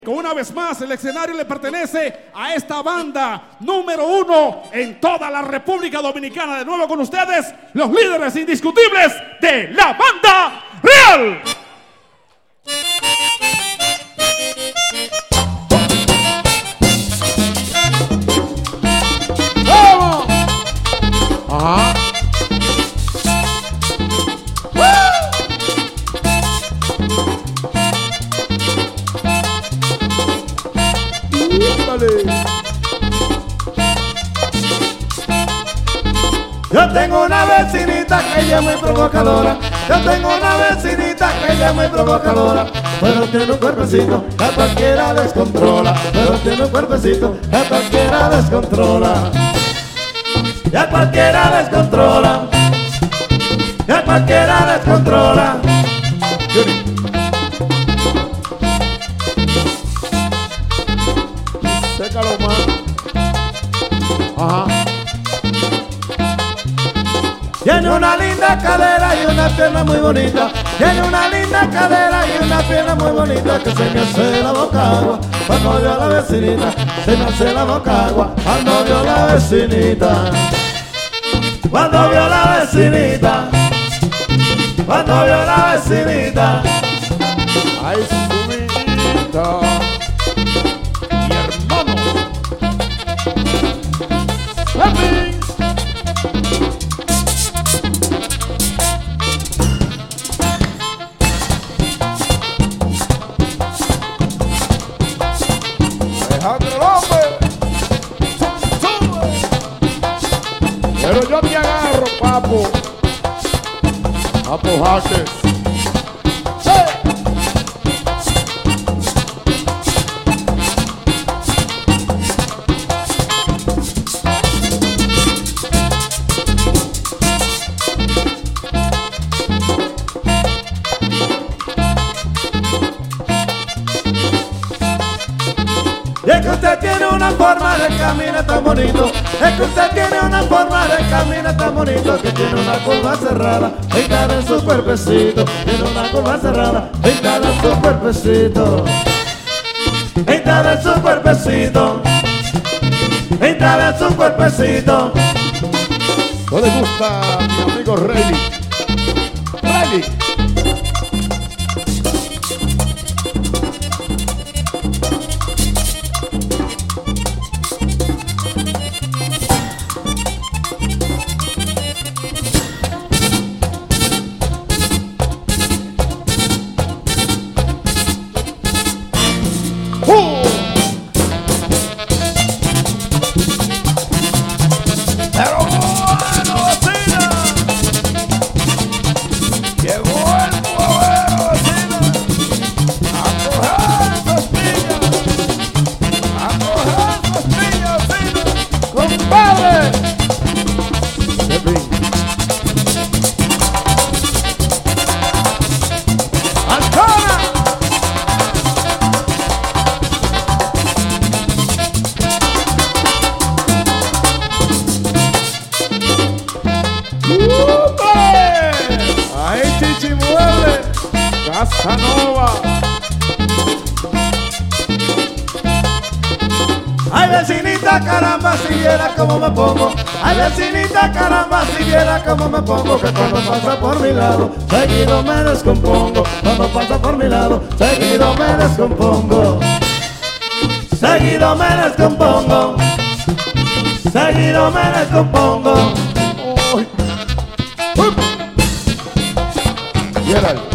Una vez más, el escenario le pertenece a esta banda número 1 en toda la República Dominicana. De nuevo con ustedes, los líderes indiscutibles de la Banda Real. ¡Vamos! Ajá. Yo tengo una vecinita que ella es muy provocadora. Yo tengo una vecinita que ella es muy provocadora. Pero tiene un cuerpecito que a cualquiera descontrola. Pero tiene un cuerpecito que a cualquiera descontrola. Y a cualquiera descontrola. Y a cualquiera descontrola. Sécalo más. Ajá. Tiene una linda cadera y una pierna muy bonita. Tiene una linda cadera y una pierna muy bonita. Que se me hace la boca agua cuando veo a la vecinita. Se me hace la boca agua cuando veo a la vecinita. Cuando veo a la vecinita. Cuando veo a la vecinita. Ay, su vida. Mi hermano. ¡Happy! Alejandro López, pero yo te agarro, papo. Papo Jaques. Es que usted tiene una forma de caminar tan bonito. Es que usted tiene una forma de caminar tan bonito. Que tiene una curva cerrada pintada en su cuerpecito. Tiene una curva cerrada pintada en su cuerpecito. Pintada en su cuerpecito. Pintada en su cuerpecito. ¿No le gusta a mi amigo Rayleigh? Rayleigh. Pero bueno, vecina, llegó el nuevo vecina a coger sus piñas, a coger sus piñas, vecina, compadre. ¡Antona! Ahí Chichimueble, Casanova. Ay, vecinita, caramba, si viera cómo me pongo. Ay, vecinita, caramba, si viera cómo me pongo. Que cuando pasa por mi lado, seguido me descompongo. Cuando pasa por mi lado, seguido me descompongo. Seguido me descompongo. Seguido me descompongo. Gerald.